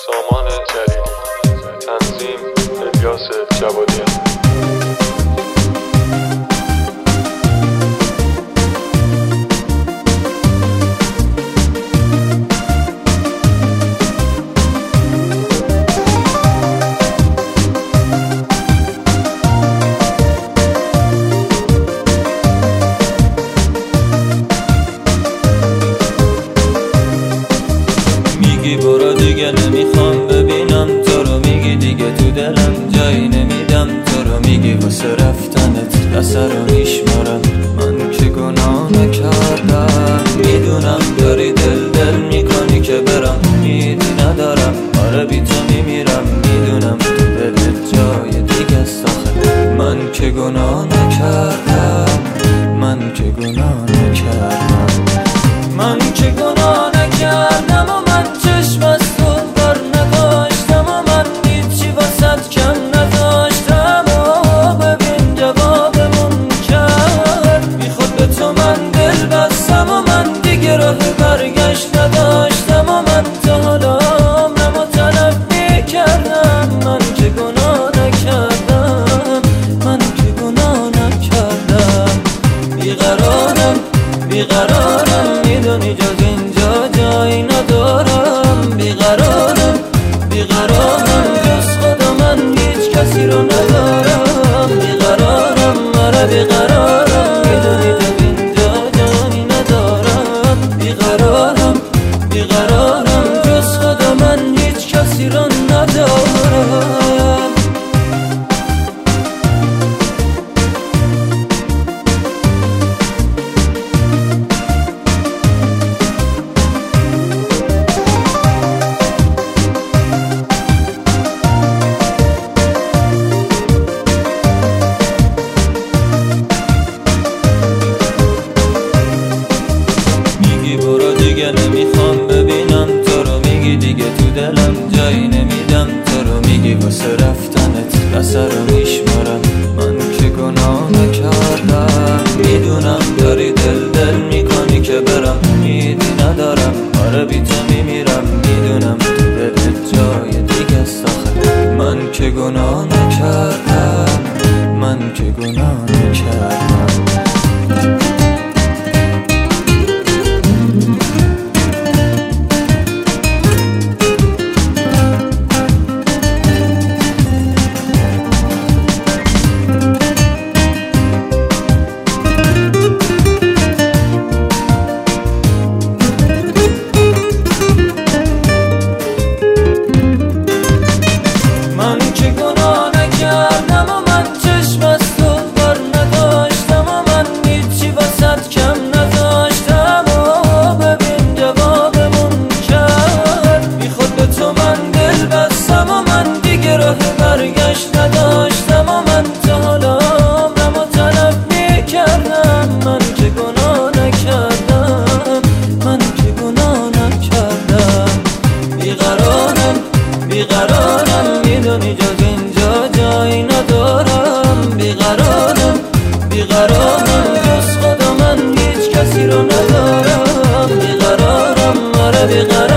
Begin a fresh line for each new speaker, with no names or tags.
سامان جلیلی. تنظیم الیاس جوادیان.
میگی برو دیگه نمیخوام ببینم تو رو، میگی دیگه تو دلم جایی نمیدم تو رو، میگی واسه رفتنت اثر رو میشمارم، من که گناه نکردم. میدونم داری دل میکنی که برم، میدی ندارم، آره بی تو میمیرم. میدونم تو دلت جای دیگه است آخه، من که گناه نکردم، من که گناه نکردم، من که گناه نکردم. و من چشم از تو بر نداشتم و من هیچی واسد کم نداشتم. و ببین جوابمون کرد، بی خود به تو من دل بستم و من دیگه راه برگشت نداشتم. و من تا حالا عمرمو طلب میکردم، من که گناه نکردم، من که گناه نکردم. بیقرارم بیقرارم، میدونی جز اینجا جایی ندارم. بیقرارم بیقرارم، جز خدا من هیچ کسی رو ندارم. بیقرارم آره بیقرارم، میدونی جز اینجا جایی ندارم. بیقرارم بیقرارم، جز خدا من هیچ کسی رو ندارم. دیگه نمیخوام ببینم تو رو، میگی دیگه تو دلم جایی نمیدم تو رو، میگی واسه رفتنت اثر رو میشمارم، من که گناه نکردم. میدونم داری دل میکنی که برم، میدی ندارم، آره بی تو میمیرم. میدونم تو دلت جای دیگه است آخه، من که گناه نکردم، من که گناه نکردم. برگشت نداشتم و من تا حالا عمرمو طلب میکردم، من که گناه نکردم، من که گناه نکردم. بیقرارم بیقرارم، میدونی جز اینجا جایی ندارم. بیقرارم بیقرارم، جز خدا من هیچ کسی رو ندارم. بیقرارم آره بیقرارم.